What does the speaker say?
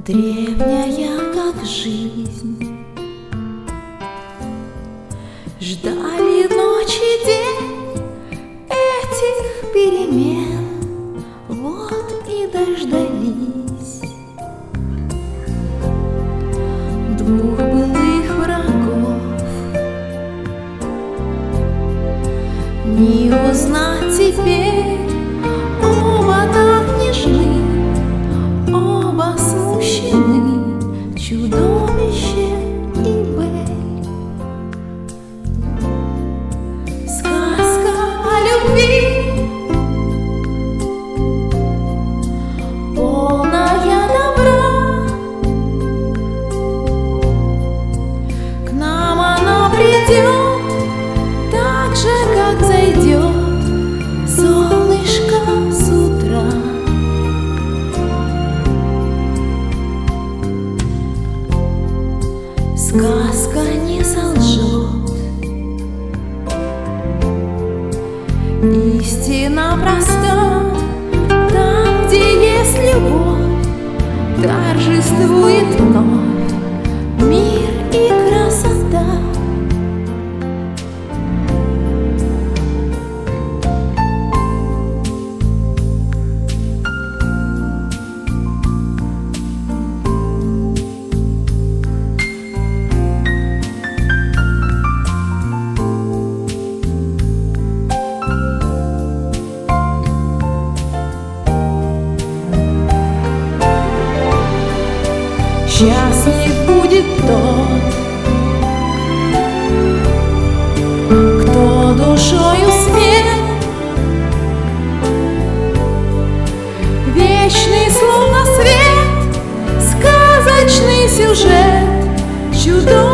древняя, как жизнь. Ждали ночь и день этих перемен, вот и дождались двух былых врагов. Не узнать теперь, оба так нежны, оба смущены, чудовище и Бель. Сказка о любви, полная добра, к нам она придет так же, как зайдет солнышко с утра. Сказка не солжет, истина проста. Там, где есть любовь, торжествует вновь мир и красота. Счастлив будет тот, кто душою смел, вечный словно свет, сказочный сюжет, чудо.